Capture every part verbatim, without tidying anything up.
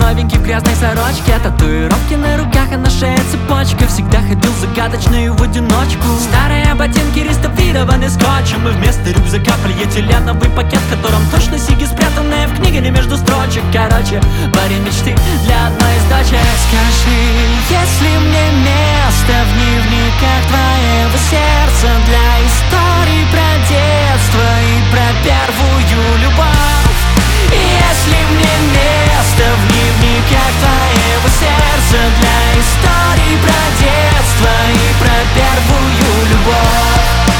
новенький в грязной сорочке. Татуировки на руках, а на шее цепочка. Всегда ходил загадочный в одиночку. Старые ботинки реставрированы скотчем, и вместо рюкзака полиэтиленовый пакет, в котором точно сиги, спрятанные в книге, не между строчек. Короче, парень мечты для одной из дочек. Скажи, если мне место в дневниках твоего сердца, для историй про детство и про первую любовь. Если мне место в дневниках твоего сердца, для историй про детство и про первую любовь.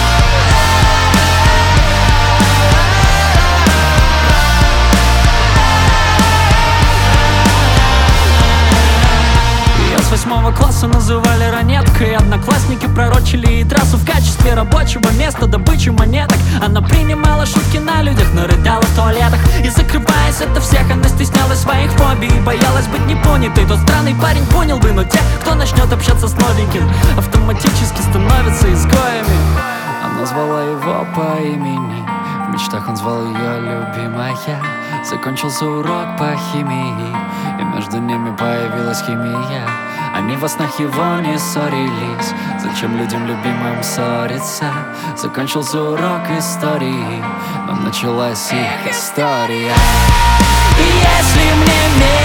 Восьмого класса называли ранеткой. Одноклассники пророчили ей трассу в качестве рабочего места добычи монеток. Она принимала шутки на людях, но рыдала в туалетах. И закрываясь ото всех, она стеснялась своих фобий и боялась быть непонятой. Тот странный парень понял бы, но те, кто начнет общаться с новеньким, автоматически становятся изгоями. Она звала его по имени, в мечтах он звал ее любимая. Закончился урок по химии, и между ними появилась химия. Они во снах его не ссорились. Зачем людям любимым ссориться? Закончился урок истории, но началась их история. И если мне